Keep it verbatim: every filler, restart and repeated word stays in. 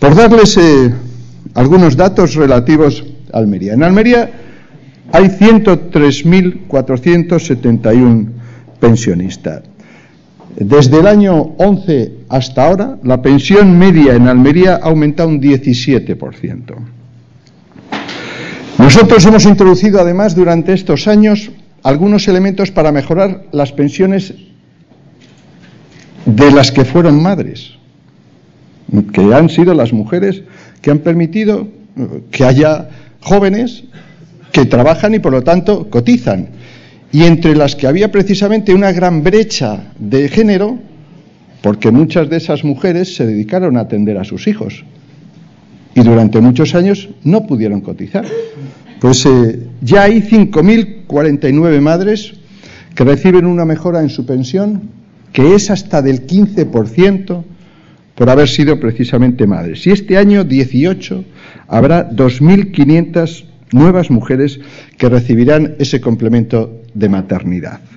Por darles eh, algunos datos relativos a Almería. En Almería hay ciento tres mil cuatrocientos setenta y uno pensionistas. Desde el año once hasta ahora, la pensión media en Almería ha aumentado un diecisiete por ciento. Nosotros hemos introducido, además, durante estos años, algunos elementos para mejorar las pensiones de las que fueron madres, que han sido las mujeres que han permitido que haya jóvenes que trabajan y, por lo tanto, cotizan. Y entre las que había precisamente una gran brecha de género, porque muchas de esas mujeres se dedicaron a atender a sus hijos y durante muchos años no pudieron cotizar. Pues eh, ya hay cinco mil cuarenta y nueve madres que reciben una mejora en su pensión, que es hasta del quince por ciento por haber sido precisamente madres. Y este año dieciocho habrá dos mil quinientas nuevas mujeres que recibirán ese complemento de maternidad.